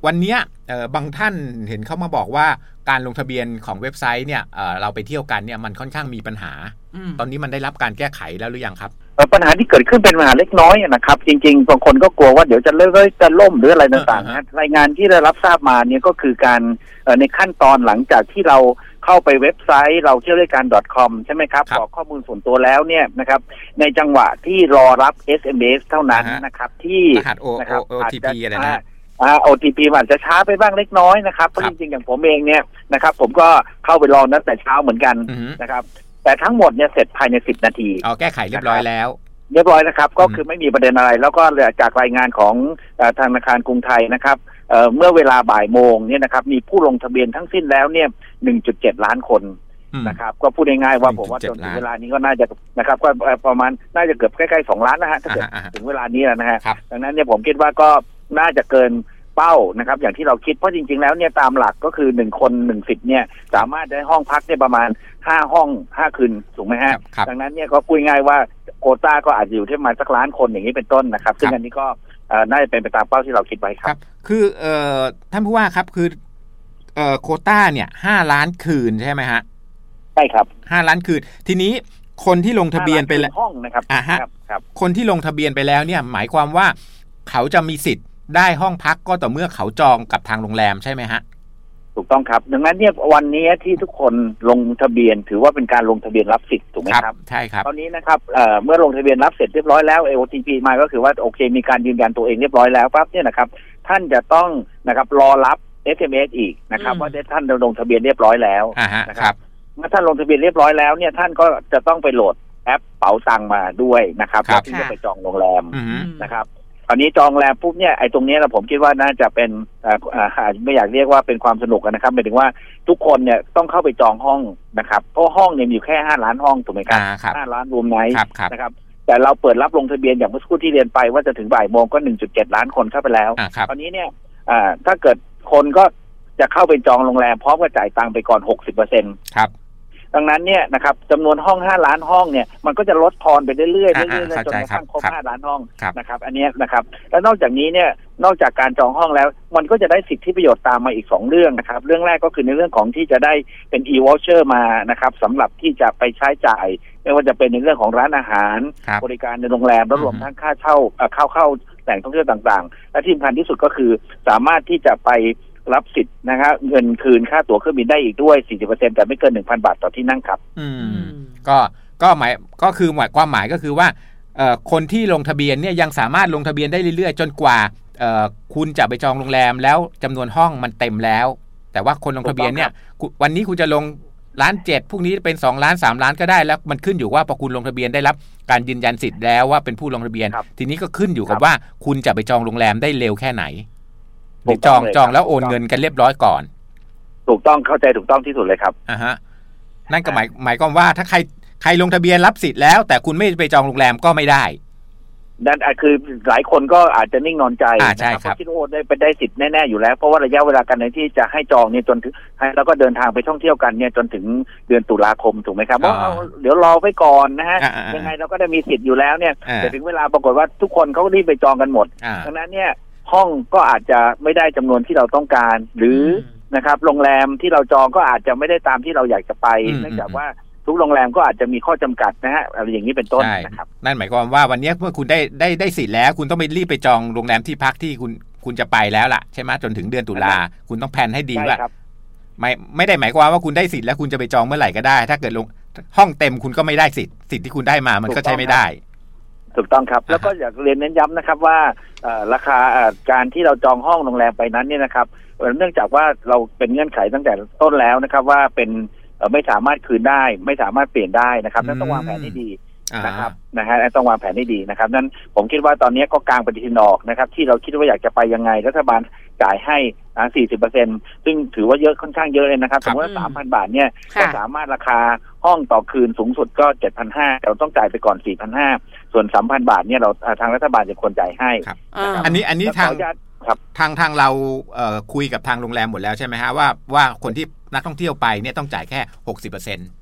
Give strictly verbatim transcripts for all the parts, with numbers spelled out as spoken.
วันนี้บางท่านเห็นเขามาบอกว่าการลงทะเบียนของเว็บไซต์เนี่ยเราไปเที่ยวกันเนี่ยมันค่อนข้างมีปัญหาตอนนี้มันได้รับการแก้ไขแล้วหรือยังครับปัญหาที่เกิดขึ้นเป็นปัญหาเล็กน้อยนะครับจริงๆบางคนก็กลัวว่าเดี๋ยวจะเลื่อนจะล่มหรืออะไรต่างๆนะรายงานที่ได้รับทราบมาเนี่ยก็คือการในขั้นตอนหลังจากที่เราเข้าไปเว็บไซต์เราเที่ยวด้วยกัน .com ใช่ไหมครับบอกข้อมูลส่วนตัวแล้วเนี่ยนะครับในจังหวะที่รอรับ เอส เอ็ม เอส เท่านั้นนะครับที่รหัส โอ ที พี อะไรนะอ่า โอ ที พี อาจจะช้าไปบ้างเล็กน้อยนะครับเพราะจริงๆอย่างผมเองเนี่ยนะครับผมก็เข้าไปลองตั้งแต่เช้าเหมือนกันนะครับแต่ทั้งหมดเนี่ยเสร็จภายในสิบนาทีอ๋อแก้ไขเรียบร้อยแล้วเรียบร้อยนะครับก็คือไม่มีประเด็นอะไรแล้วก็จากรายงานของธนาคารกรุงไทยนะครับเอ่อเมื่อเวลาบ่ายโมงเนี่ยนะครับมีผู้ลงทะเบียนทั้งสิ้นแล้วเนี่ย หนึ่งจุดเจ็ด ล้านคนนะครับก็พูดง่ายๆว่าผมว่าจนถึงเวลานี้ก็น่าจะนะครับก็ประมาณน่าจะเกือบใกล้ๆสองล้านนะฮะถ้าเกิดถึงเวลานี้แล้วนะฮะดังนั้นเนี่ยผมคิดว่าก็น่าจะเกินเป้านะครับอย่างที่เราคิดเพราะจริงๆแล้วเนี่ยตามหลักก็คือหนึ่งคนหนึ่งสิทธิ์เนี่ยสามารถได้ห้องพักได้ประมาณห้าห้องห้าคืนถูกไหมฮะดังนั้นเนี่ยก็พูดง่ายว่าโควต้าก็อาจจะอยู่ที่ประมาณสักล้านคนอย่างนี้เป็นต้นนะครับซึ่งอันนี้ก็น่าจะเป็นไปตามเป้าที่เราคิดไว้ครับคือเอ่อท่านผู้ว่าครับคือเอ่อโควต้าเนี่ยห้าล้านคืนใช่ไหมฮะใช่ครับห้าล้านคืนทีนี้คนที่ลงทะเบียนไปแล้วห้องนะครับอ่าฮะคนที่ลงทะเบียนไปแล้วเนี่ยหมายความว่าเขาจะมีสิทธิ์ได้ห้องพักก็ต่อเมื่อเขาจองกับทางโรงแรมใช่ไหมฮะถูกต้องครับดังนั้นเนี่ยวันนี้ที่ทุกคนลงทะเบียนถือว่าเป็นการลงทะเบียนรับสิทธิ์ถูกไหมครับใช่ครับตอนนี้นะครับเอ่อเมื่อลงทะเบียนรับเสร็จเรียบร้อยแล้ว โอ ที พี มาก็คือว่าโอเคมีการยืนยันตัวเองเรียบร้อยแล้วปั๊บเนี่ยนะครับท่านจะต้องนะครับรอรับ เอส เอ็ม เอส อีกนะครับว่าท่านลงทะเบียนเรียบร้อยแล้วนะครับเมื่อท่านลงทะเบียนเรียบร้อยแล้วเนี่ยท่านก็จะต้องไปโหลดแอปเป๋าตังมาด้วยนะครับแล้วที่จะไปจองโรงแรมนะครับตอนนี้จองแรมปุ๊บเนี่ยไอ้ตรงนี้เราผมคิดว่าน่าจะเป็นอ่าอ่าไม่อยากเรียกว่าเป็นความสนุกนะครับหมายถึงว่าทุกคนเนี่ยต้องเข้าไปจองห้องนะครับเพราะห้องเนี่ยมีอยู่แค่ห้าล้านห้องถูกไหมครับห้าล้านรวมไนท์นะครับแต่เราเปิดรับลงทะเบียนอย่างเมื่อสักครู่ที่เรียนไปว่าจะถึงบ่ายโมงก็ หนึ่งจุดเจ็ด ล้านคนเข้าไปแล้วตอนนี้เนี่ยอ่าถ้าเกิดคนก็จะเข้าไปจองโรงแรมพร้อมกับจ่ายตังค์ไปก่อน หกสิบเปอร์เซ็นต์ครับดังนั้นเนี่ยนะครับจำนวนห้องห้าล้านห้องเนี่ยมันก็จะลดทอนไปเรื่อยๆเรื่อยๆจนกระทั่งครบห้าล้านห้องนะครับอันนี้นะครับแล้วนอกจากนี้เนี่ยนอกจากการจองห้องแล้วมันก็จะได้สิทธิประโยชน์ตามมาอีกสองเรื่องนะครับเรื่องแรกก็คือในเรื่องของที่จะได้เป็น e-voucher มานะครับสำหรับที่จะไปใช้จ่ายไม่ว่าจะเป็นในเรื่องของร้านอาหารบริการในโรงแรมและรวมทั้งค่าเช่าเข้าเข้าแหล่งท่องเที่ยวต่างๆและที่สำคัญที่สุดก็คือสามารถที่จะไปรับสิทธิ์นะครับเงินคืนค่าตั๋วเครื่องบินได้อีกด้วย สี่สิบเปอร์เซ็นต์ แต่ไม่เกิน หนึ่งพัน บาทต่อที่นั่งครับอืมก็ก็หมายก็คือหมายความหมายก็คือว่าเอ่อคนที่ลงทะเบียนเนี่ยยังสามารถลงทะเบียนได้เรื่อยๆจนกว่าเอ่อคุณจะไปจองโรงแรมแล้วจำนวนห้องมันเต็มแล้วแต่ว่าคนลงทะเบียนเนี่ยวันนี้คุณจะลงล้านเจ็ดพรุ่งนี้เป็นสองล้านสามล้านก็ได้แล้วมันขึ้นอยู่ว่าพอคุณลงทะเบียนได้รับการยืนยันสิทธิ์แล้วว่าเป็นผู้ลงทะเบียนทีนี้ก็ขึ้นอยู่กับว่าคุณจะไปจองโรงแรมได้เร็วแค่ไหนหรือจองจองแล้วโอนเงินกันเรียบร้อยก่อนถูกต้องเข้าใจถูกต้องที่สุดเลยครับอ่าฮะนั่นก็หมายหมายความว่าถ้าใครใครลงทะเบียนรับสิทธิ์แล้วแต่คุณไม่ไปจองโรงแรมก็ไม่ได้นั่นคือหลายคนก็อาจจะนิ่งนอนใจนะครับเพราะคิดว่าได้ไปได้สิทธิ์แน่ๆอยู่แล้วเพราะว่าระยะเวลาการในที่จะให้จองเนี่ยจนถึงให้แล้วก็เดินทางไปท่องเที่ยวกันเนี่ยจนถึงเดือนตุลาคมถูกไหมครับว่าเดี๋ยวรอไว้ก่อนนะฮะยังไงเราก็ได้มีสิทธิ์อยู่แล้วเนี่ยแต่ถึงเวลาปรากฏว่าทุกคนเขารีบไปจองกันหมดดังนั้นเนี่ยห้องก็อาจจะไม่ได้จำนวนที่เราต้องการหรือนะครับโรงแรมที่เราจองก็อาจจะไม่ได้ตามที่เราอยากจะไปเนื่องจากว่าทุกโรงแรมก็อาจจะมีข้อจำกัดนะฮะอะไรอย่างนี้เป็นต้นนะครับนั่นหมายความว่าวันนี้เมื่อคุณได้ได้ได้สิทธิ์แล้วคุณต้องไปรีบไปจองโรงแรมที่พักที่คุณคุณจะไปแล้วล่ะใช่ไหมจนถึงเดือนตุลาคุณต้องแพลนให้ดีว่าไม่ไม่ได้หมายความว่าคุณได้สิทธิ์แล้วคุณจะไปจองเมื่อไหร่ก็ได้ถ้าเกิดลงห้องเต็มคุณก็ไม่ได้สิทธิ์สิทธิ์ที่คุณได้มามันก็ใช้ไม่ได้ถูกต้องครับแล้วก็อยากเรียนเน้นย้ำนะครับว่าราคาการที่เราจองห้องโรงแรมไปนั้นเนี่ยนะครับเนื่องจากว่าเราเป็นเงื่อนไขตั้งแต่ต้นแล้วนะครับว่าเป็นไม่สามารถคืนได้ไม่สามารถเปลี่ยนได้นะครับนั่นต้องวางแผนให้ดีนะครับนะฮะต้องวางแผนให้ดีนะครับนั้นผมคิดว่าตอนนี้ก็กลางปฏิทินออกนะครับที่เราคิดว่าอยากจะไปยังไงรัฐบาลจ่ายให้นะ สี่สิบเปอร์เซ็นต์ ซึ่งถือว่าเยอะค่อนข้างเยอะเลยนะครับสมมติว่า สามพัน บาทเนี่ยก็สามารถราคาห้องต่อคืนสูงสุดก็ เจ็ดพันห้าร้อย เราต้องจ่ายไปก่อน สี่พันห้าร้อย ส่วน สามพัน บาทเนี่ยเราทางรัฐบาลจะควรจ่ายให้อันนี้อันนี้ทางทางทางเราเอ่อคุยกับทางโรงแรมหมดแล้วใช่ไหมฮะว่าว่าคนที่นักท่องเที่ยวไปเนี่ยต้องจ่ายแค่ หกสิบเปอร์เซ็นต์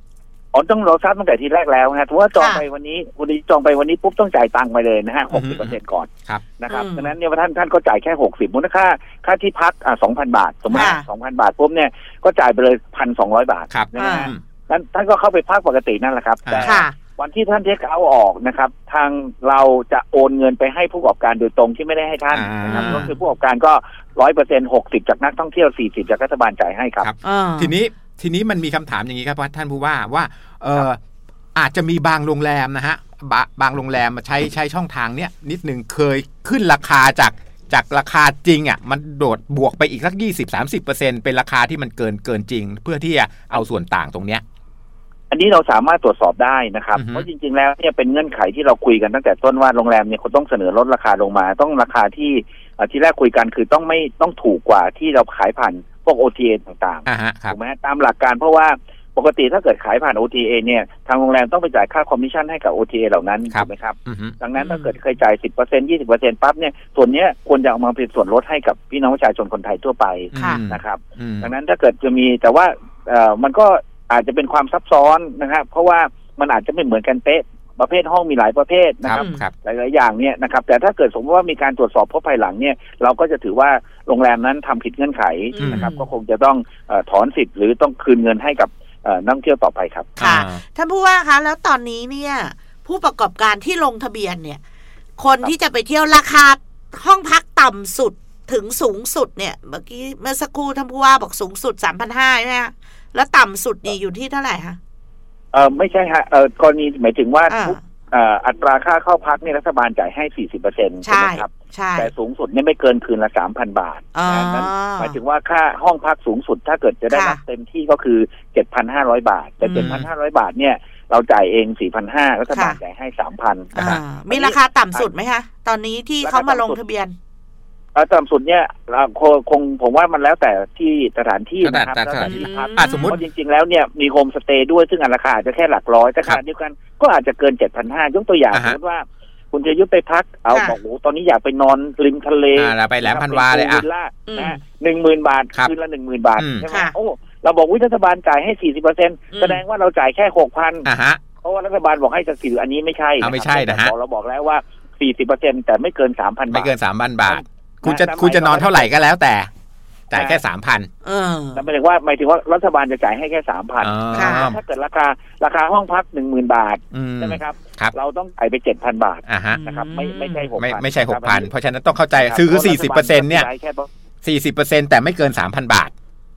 อ๋อต้องเราทราบตั้งแต่ทีแรกแล้วนะถือว่าจองไปวันนี้วันนี้จองไปวันนี้ปุ๊บต้องจ่ายตังค์ไปเลยนะฮะหกสิบเปอร์เซ็นต์ก่อนนะครับดังนั้นเนี่ยท่านท่านก็จ่ายแค่หกสิบมูลค่าค่าที่พักอ่าสองพันบาทสมมติสองพันบาทปุ๊บเนี่ยก็จ่ายไปเลยพันสองร้อยบาทนะฮะนั้นท่านก็เข้าไปพักปกตินั่นแหละครับแต่วันที่ท่านเทคเอาท์ออกนะครับทางเราจะโอนเงินไปให้ผู้ประกอบการโดยตรงที่ไม่ได้ให้ท่านนะครับก็คือผู้ประกอบการก็ร้อยเปอร์เซ็นต์หกสิบจากนักท่องเที่ยวสี่สิบจากรัฐบาลจ่ายให้ครับทีนี้ทีนี้มันมีคำถามอย่างนี้ครับท่านผู้ว่าว่าเอออาจจะมีบางโรงแรมนะฮะบางโรงแรมมาใช้ใช้ช่องทางเนี้ยนิดนึงเคยขึ้นราคาจากจากราคาจริงอ่ะมันโดดบวกไปอีกสัก ยี่สิบถึงสามสิบเปอร์เซ็นต์ เป็นราคาที่มันเกินเกินจริงเพื่อที่จะเอาส่วนต่างตรงเนี้ยอันนี้เราสามารถตรวจสอบได้นะครับเพราะจริงๆแล้วเนี่ยเป็นเงื่อนไขที่เราคุยกันตั้งแต่ต้นว่าโรงแรมเนี่ยเขาต้องเสนอลดราคาลงมาต้องราคาที่ที่แรกคุยกันคือต้องไม่ต้องถูกกว่าที่เราขายผ่านพวก โอ ที เอ ต่างๆถูกไหมตามหลักการเพราะว่าปกติถ้าเกิดขายผ่าน โอ ที เอ เนี่ยทางโรงแรมต้องไปจ่ายค่าคอมมิชชั่นให้กับ โอ ที เอ เหล่านั้นถูกไหมครับดังนั้นถ้าเกิดเคยจ่าย สิบเปอร์เซ็นต์ ยี่สิบเปอร์เซ็นต์ ปั๊บเนี่ยส่วนนี้ควรจะเอามาเป็นส่วนลดให้กับพี่น้องประชาชนคนไทยทั่วไปนะครับดังนั้นถ้าเกิดจะมีแต่ว่ามันก็อาจจะเป็นความซับซ้อนนะครับเพราะว่ามันอาจจะไม่เหมือนกันเป๊ะประเภทห้องมีหลายประเภทนะครับหลายๆอย่างเนี่ยนะครับแต่ถ้าเกิดสมมติว่ามีการตรวจสอบพบภายหลังเนี่ยเราก็จะถือว่าโรงแรมนั้นทำผิดเงื่อนไขนะครับก็คงจะต้องถอนสิทธิ์หรือต้องคืนเงินให้กับนักท่องเที่ยวต่อไปครับค่ะท่านผู้ว่าคะแล้วตอนนี้เนี่ยผู้ประกอบการที่ลงทะเบียนเนี่ยคนที่จะไปเที่ยวราคาห้องพักต่ำสุดถึงสูงสุดเนี่ยเมื่อกี้เมื่อสักครู่ท่านผู้ว่าบอกสูงสุด สามพันห้าร้อย ใช่ไหมคะแล้วต่ำสุดนี่อยู่ที่เท่าไหร่คะเออไม่ใช่ฮะเออกรณีหมายถึงว่าทุกอัตราค่าเข้าพักเนี่ยรัฐบาลจ่ายให้ สี่สิบเปอร์เซ็นต์ ใช่ไหมครับแต่สูงสุดเนี่ยไม่เกินคืนละ สามพัน บาทนั้นหมายถึงว่าค่าห้องพักสูงสุดถ้าเกิดจะได้รับเต็มที่ก็คือ เจ็ดพันห้าร้อย บาทแต่ เจ็ดพันห้าร้อย บาทเนี่ยเราจ่ายเอง สี่พันห้าร้อย รัฐบาลจ่ายให้ สามพันนะครับมีราคาต่ำสุดไหมคะตอนนี้ที่เขามาลงทะเบียนต่ำสุดเนี่ยคงผมว่ามันแล้วแต่ที่สถานที่นะครับแล้วแต่ที่พักสมมติจริงๆแล้วเนี่ยมีโฮมสเตย์ด้วยซึ่งราคาอาจจะแค่หลักร้อยแต่ขนาดเดียวกันก็อาจจะเกิน เจ็ดพันห้าร้อย ยกตัวอย่างสมมติว่าคุณจะยุบไปพักเอาบอกโอ้ตอนนี้อยากไปนอนริมทะเลไปแหลมพันวาเลยอ่ะนะหนึ่งหมื่นบาทคืนละหนึ่งหมื่นบาทใช่ไหมโอ้เราบอกวิรัฐบาลจ่ายให้สี่สิบเปอร์เซ็นต์แสดงว่าเราจ่ายแค่หกพันเพราะว่ารัฐบาลบอกให้จะสื่ออันนี้ไม่ใช่ไม่ใช่นะฮะเราบอกแล้วว่าสี่สิบเปอร์เซ็นต์แต่ไม่เกินสามพันบาทไม่เกินสามพันบาทคุณจะคุณจะนอนเท่าไหร่ก็แล้วแต่จ่ายแค่สามพันแต่หมายถึงว่าหมายถึงว่ารัฐบาลจะจ่ายให้แค่สามพันถ้าเกิดราคาราคาห้องพักหนึ่งหมื่นบาทใช่ไหมครับเราต้องจ่ายไปเจ็ดพันบาทนะครับไม่ไม่ใช่หกพันไม่ใช่หกพันเพราะฉะนั้นต้องเข้าใจคือคือสี่สิบเปอร์เซ็นต์เนี่ยสี่สิบเปอร์เซ็นต์แต่ไม่เกินสามพันบาท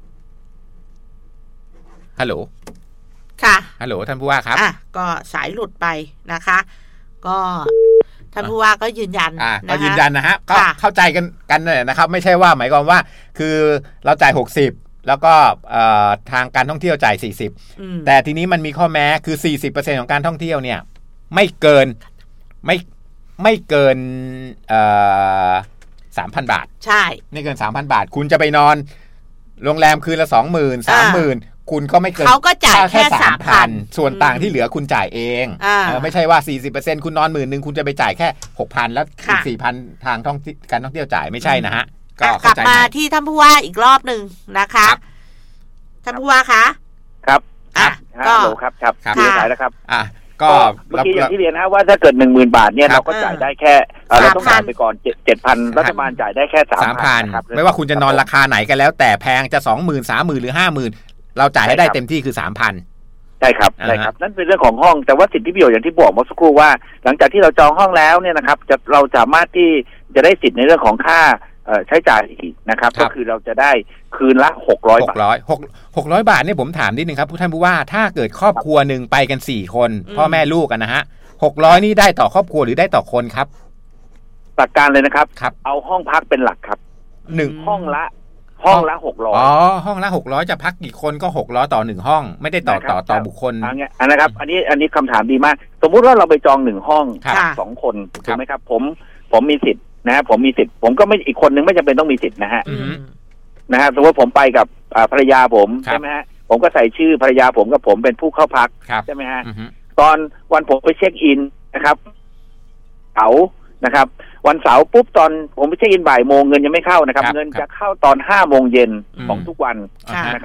ฮัลโหลค่ะฮัลโหลท่านผู้ว่าครับอ่ะก็สายหลุดไปนะคะก็ท่านผู้ว่าก็ยืนยันอ่าก็ยืนยันนะฮะก็เข้าใจกันกันเลยนะครับไม่ใช่ว่าหมายความว่าคือเราจ่ายหกสิบแล้วก็ทางการท่องเที่ยวจ่ายสี่สิบแต่ทีนี้มันมีข้อแม้คือ สี่สิบเปอร์เซ็นต์ ของการท่องเที่ยวเนี่ยไม่เกินไม่ไม่เกินเอ่อ สามพัน บาทใช่ไม่เกิน สามพัน บาทคุณจะไปนอนโรงแรมคืนละ สองหมื่น สามหมื่นคุณก็ไม่เกินเขาก็จ่ายแค่ สามพันส่วนต่างที่เหลือคุณจ่ายเองเออไม่ใช่ว่า สี่สิบเปอร์เซ็นต์ คุณนอน หมื่น นึงคุณจะไปจ่ายแค่ หกพัน แล้วอีก สี่พัน ทางท่องการท่องเที่ยวจ่ายไม่ใช่นะฮะก็กลับมาที่ท่านผู้ว่าอีกรอบนึงนะคะท่านผู้ว่าคะครับอ่ะก็ครับครับครับสายแล้วครับอ่ะก็เมื่อกี้อย่างที่เรียนนะว่าถ้าเกิด หนึ่งหมื่น บาทเนี่ยเราก็จ่ายได้แค่เราต้องจ่ายไปก่อน เจ็ดพัน รัฐบาลจ่ายได้แค่ สามพันครับไม่ว่าคุณจะนอนราคาไหนก็แล้วแต่แพงจะ สองหมื่น สามหมื่น หรือ ห้าหมื่นเราจ่ายให้ได้เต็มที่คือ สามพันใช่ครับใช่ครับนั่นเป็นเรื่องของห้องแต่ว่าสิทธิประโยชน์อย่างที่บอกเมื่อสักครู่ว่าหลังจากที่เราจองห้องแล้วเนี่ยนะครับจะเราสามารถที่จะได้สิทธิ์ในเรื่องของค่าใช้จ่ายอีกนะครับก็คือเราจะได้คืนละหกร้อยบาทหกร้อยบาทเนี่ยผมถามนิดนึงครับท่านผู้ว่าถ้าเกิดครอบครัวนึงไปกันสี่คนพ่อแม่ลูกกันนะฮะหกร้อยนี่ได้ต่อครอบครัวหรือได้ต่อคนครับหลักการเลยนะครับเอาห้องพักเป็นหลักครับหนึ่งห้องละห้องละหกร้อยอ๋อห้องละหกร้อยจะพักกี่คนก็หกร้อยต่อหนึ่งห้องไม่ได้ต่อต่อต่อบุคคลอันนี้นะครับอันนี้อันนี้คำถามดีมากสมมุติว่าเราไปจองหนึ่งห้องสองคนถูกไหมครับผมผมมีสิทธิ์นะฮะผมมีสิทธิ์ผมก็ไม่อีกคนนึงไม่จำเป็นต้องมีสิทธิ์นะฮะนะฮะสมมติผมไปกับภรรยาผมใช่ไหมฮะผมก็ใส่ชื่อภรรยาผมกับผมเป็นผู้เข้าพักใช่ไหมฮะตอนวันผมไปเช็คอินนะครับเสาร์นะครับวันเสาร์ปุ๊บตอนผมไปเช็คอินบ่ายโมงเงินยังไม่เข้านะครับเงินจะเข้าตอนห้าโมงเย็นของทุกวันนะครับเพ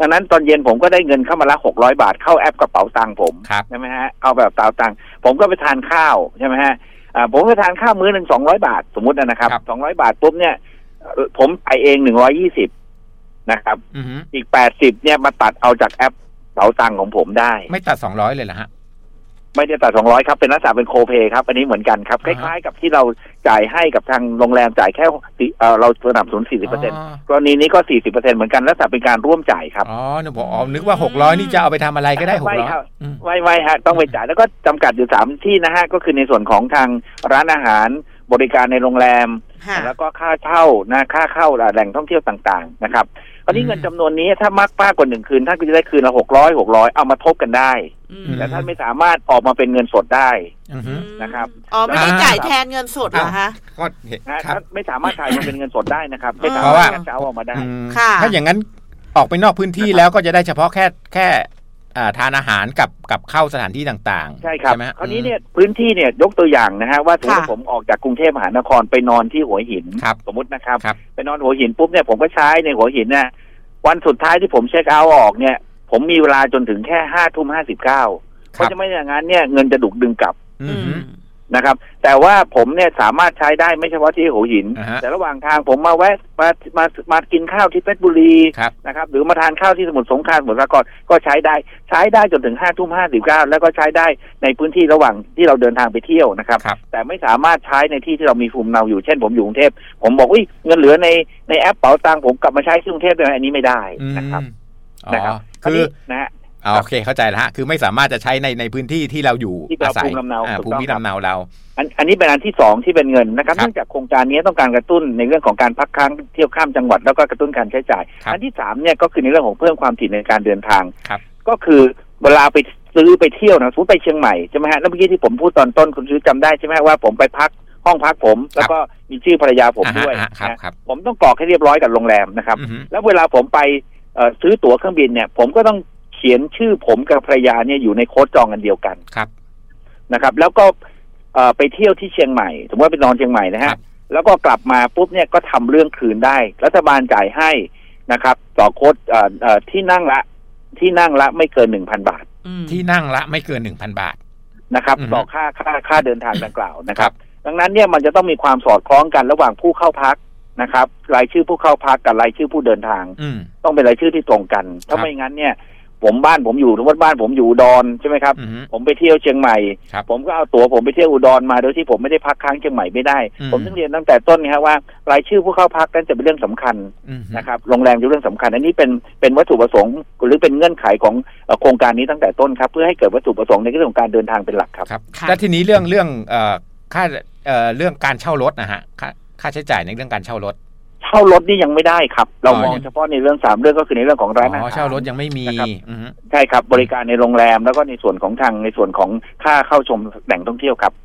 ดังนั้นตอนเย็นผมก็ได้เงินเข้ามาละหกร้อยบาทเข้าแอปกระเป๋าตังค์ผมใช่ไหมฮะเอาแบบกระเป๋าตังค์ผมก็ไปทานข้าวใช่ไหมฮะอ่าผมไปทานข้าวมื้อหนึ่งสองร้อยบาทสมมุตินะครับสองร้อยบาทปุ๊บเนี่ยผมไปเองหนึ่งร้อยยี่สิบนะครับอีกแปดสิบเนี่ยมาตัดเอาจากแอปกระเป๋าตังค์ของผมได้ไม่ตัดสองร้อยเลยเหรอฮะไม่ได้ตัดสองร้อยครับเป็นลักษณะเป็นโคเพครับอันนี้เหมือนกันครับคล้ายๆกับที่เราจ่ายให้กับทางโรงแรมจ่ายแค่เอ่อเราสนับสนุน สี่สิบเปอร์เซ็นต์ กรณีนี้ก็ สี่สิบเปอร์เซ็นต์ เหมือนกันลักษณะเป็นการร่วมจ่ายครับอ๋อนึกว่าอ๋อนึกว่าหกร้อยนี่จะเอาไปทำอะไรก็ได้หกร้อยไม่ไม่ฮะต้องไปจ่ายแล้วก็จำกัดอยู่สามที่นะฮะก็คือในส่วนของทางร้านอาหารบริการในโรงแรมแล้วก็ค่าเช่านะค่าเข้าแหล่งท่องเที่ยวต่างๆนะครับตอนนี้เงินจำนวนนี้ถ้ามากมากกว่าหนึ่งคืนท่านก็จะได้คืนละหกร้อยหกร้อยเอามาทบกันได้แต่ท่านไม่สามารถออกมาเป็นเงินสดได้นะครับอ๋อไม่ได้จ่ายแทนเงินสดเหรอคะก็ไม่สามารถจ่ายมาเป็นเงินสดได้นะครับไม่สามารถจะเอาออกมาได้ถ้าอย่างนั้นออกไปนอกพื้นที่แล้วก็จะได้เฉพาะแค่แค่ทานอาหารกับกับเข้าสถานที่ต่างๆใช่ครับคราวนี้เนี่ยพื้นที่เนี่ยยกตัวอย่างนะฮะว่าถ้าผมออกจากกรุงเทพมหานครไปนอนที่หัวหินสมมตินะครับไปนอนหัวหินปุ๊บเนี่ยผมก็ใช้ในหัวหินเนี่ยวันสุดท้ายที่ผมเช็คเอาท์ออกเนี่ยผมมีเวลาจนถึงแค่ห้าทุ่มห้าสิบเก้าเพราะจะไม่อย่างนั้นเนี่ยเงินจะถูกดึงกลับนะครับแต่ว่าผมเนี่ยสามารถใช้ได้ไม่เฉพาะที่หัวหินแต่ระหว่างทางผมมาแวะมามามากินข้าวที่เพชรบุรีนะครับหรือมาทานข้าวที่สมุทรสงครามสมุทรสาครก็ใช้ได้ใช้ได้จนถึงห้าทุ่มห้าสิบเก้าแล้วก็ใช้ได้ในพื้นที่ระหว่างที่เราเดินทางไปเที่ยวนะครับแต่ไม่สามารถใช้ในที่ที่เรามีภูมิลำเนาอยู่เช่นผมอยู่กรุงเทพผมบอกอุ้ยเงินเหลือในในแอปเป๋าตังค์ผมกลับมาใช้ที่กรุงเทพได้อันนี้ไม่ได้นะครับนะครับคือนะฮะโอเคเข้าใจแล้วฮะคือไม่สามารถจะใช้ในในพื้นที่ที่เราอยู่อาศัยภูมิลำเนาเราอันอันนี้เป็นอันที่สองที่เป็นเงินนะครับเนื่องจากโครงการนี้ต้องการกระตุ้นในเรื่องของการพักค้างเที่ยวข้ามจังหวัดแล้วก็กระตุ้นการใช้จ่ายอันที่สามเนี่ยก็คือในเรื่องของเพิ่มความถี่ในการเดินทางก็คือเวลาไปซื้อไปเที่ยวนะสมมติไปเชียงใหม่ใช่ไหมฮะแล้วเมื่อกี้ที่ผมพูดตอนต้นคุณซื้อจำได้ใช่ไหมว่าผมไปพักห้องพักผมแล้วก็มีชื่อภรรยาผมด้วยนะผมต้องกรอกให้เรียบร้อยกับโรงแรมนะครับแล้วเวลาผมไปซื้อตั๋วเครื่องบินเนี่ยผมก็ต้องเขียนชื่อผมกับภรรยาเนี่ยอยู่ในโค้ดจองกันเดียวกันนะครับแล้วก็ไปเที่ยวที่เชียงใหม่สมมติว่าไปนอนเชียงใหม่นะฮะแล้วก็กลับมาปุ๊บเนี่ยก็ทำเรื่องคืนได้รัฐบาลจ่ายให้นะครับต่อโค้ดที่นั่งละที่นั่งละไม่เกินหนึ่งพันบาทที่นั่งละไม่เกินหนึ่งพันบาทนะครับต่อค่าค่าค่าเดินทางดังกล่าวนะครับดังนั้นเนี่ยมันจะต้องมีความสอดคล้องกันระหว่างผู้เข้าพักนะครับรายชื่อผู้เข้าพักกับรายชื่อผู้เดินทางต้องเป็นรายชื่อที่ตรงกันถ้าไม่งั้นเนี่ยผมบ้านผมอยู่ทุกวันบ้านผมอยู่อุดรใช่ไหมครับผมไปเที่ยวเชียงใหม่ผมก็เอาตั๋วผมไปเที่ยวอุดรมาโดยที่ผมไม่ได้พักค้างเชียงใหม่ไม่ได้ผมต้องเรียนตั้งแต่ต้นนะครับว่ารายชื่อผู้เข้าพักนั่นจะเป็นเรื่องสำคัญนะครับโรงแรมเป็นเรื่องสำคัญอันนี้เป็นเป็นวัตถุประสงค์หรือเป็นเงื่อนไขของโครงการนี้ตั้งแต่ต้นครับเพื่อให้เกิดวัตถุประสงค์ในเรื่องของการเดินทางเป็นหลักครับและทีนี้เรื่องเรื่องค่าเรื่องการเช่ารถนะฮะค่าค่าใช้จ่ายในเรื่องการเช่ารถเช่ารถนี่ยังไม่ได้ครับเรามองเฉพาะในเรื่องสามเรื่องก็คือในเรื่องของร้านอาหารเช่ารถยังไม่มีใช่ครับบริการในโรงแรมแล้วก็ในส่วนของทางในส่วนของค่าเข้าชมแหล่งท่องเที่ยวครับ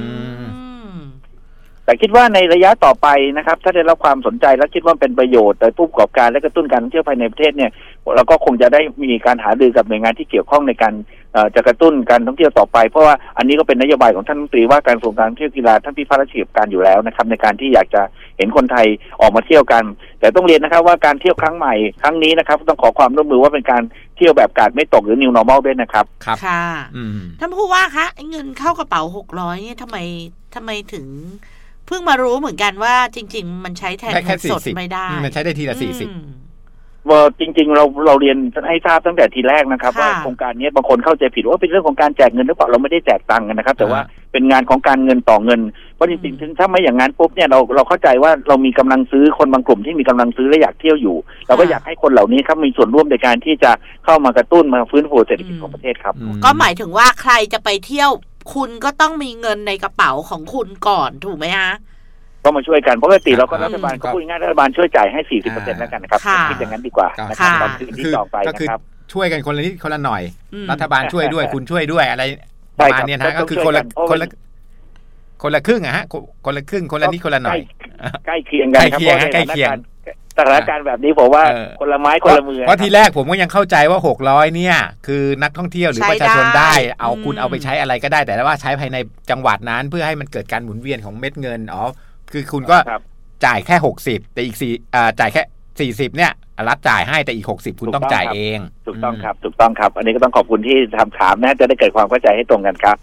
แต่คิดว่าในระยะต่อไปนะครับถ้าได้รับความสนใจและคิดว่าเป็นประโยชน์โดยผู้ประกอบการและกระตุ้นการท่องเที่ยวภายในประเทศเนี่ยเราก็คงจะได้มีการหารือกับหน่วยงานที่เกี่ยวข้องในการจะกระตุ้นการท่องเที่ยวต่อไปเพราะว่าอันนี้ก็เป็นนโยบายของท่านรัฐมนตรีว่าการกระทรวงการท่องเที่ยวกีฬาท่านพิพัฒน์รัชกิจการอยู่แล้วนะครับในการที่อยากจะเห็นคนไทยออกมาเที่ยวกันแต่ต้องเรียนนะครับว่าการเที่ยวครั้งใหม่ครั้งนี้นะครับต้องขอความร่วมมือว่าเป็นการเที่ยวแบบกาดไม่ตกหรือ New Normal ด้วยนะครับครับค่ะท่านผู้ว่าคะเงินเข้ากระเป๋าหกร้อยเนี่ยทำไมทำไมถึงเพิ่งมารู้เหมือนกันว่าจริงๆมันใช้แทนเงินสดไม่ได้มันใช้ได้ทีละสี่สิบว่าจริงๆเราเราเรียนให้ทราบตั้งแต่ทีแรกนะครับว่าโครงการนี้บางคนเข้าใจผิดว่าเป็นเรื่องของการแจกเงินหรือเปล่าเราไม่ได้แจกตังค์กันนะครับแต่ว่าเป็นงานของการเงินต่อเงินเพราะจริงๆถึงถ้าไม่อย่างนั้นปุ๊บเนี่ยเราเราเข้าใจว่าเรามีกำลังซื้อคนบางกลุ่มที่มีกำลังซื้อและอยากเที่ยวอยู่เราก็อยากให้คนเหล่านี้ครับมีส่วนร่วมในการที่จะเข้ามากระตุ้นมาฟื้นฟูเศรษฐกิจของประเทศครับก็หมายถึงว่าใครจะไปเที่ยวคุณก็ต้องมีเงินในกระเป๋าของคุณก่อนถูกไหมฮะก็มาช่วยกันปกติเราก็รัฐบาลก็พูดง่ายๆรัฐบาลช่วยจ่ายให้ สี่สิบเปอร์เซ็นต์ แล้วกันนะครับคิดอย่างนั้นดีกว่านะครับตอนที่ต่อไปนะครับช่วยกันคนละนิดคนละหน่อยรัฐบาลช่วยด้วยคุณช่วยด้วยอะไรประมาณนี้นะก็คือคนละคนละคนละครึ่งอะฮะคนละครึ่งคนละนิดคนละหน่อยใกล้เคียงกันครับใกล้เคียงสถานการณ์แบบนี้ผมว่าคนละไม้คนละมือเพราะทีแรกผมก็ยังเข้าใจว่าหกร้อยเนี่ยคือนักท่องเที่ยวหรือประชาชนได้เอาคุณเอาไปใช้อะไรก็ได้แต่ว่าใช้ภายในจังหวัดนั้นเพื่อให้มันเกิดการหมุนเวียนของเม็ดเงินอ๋อคือคุณก็จ่ายแค่หกสิบแต่อีกสี่อ่าจ่ายแค่สี่สิบเนี่ยรัฐจ่ายให้แต่อีกหกสิบคุณต้องจ่ายเองถูกต้องครับถูกต้องครับอันนี้ก็ต้องขอบคุณที่ทำถามนะจะได้เกิดความเข้าใจให้ตรงกันครับ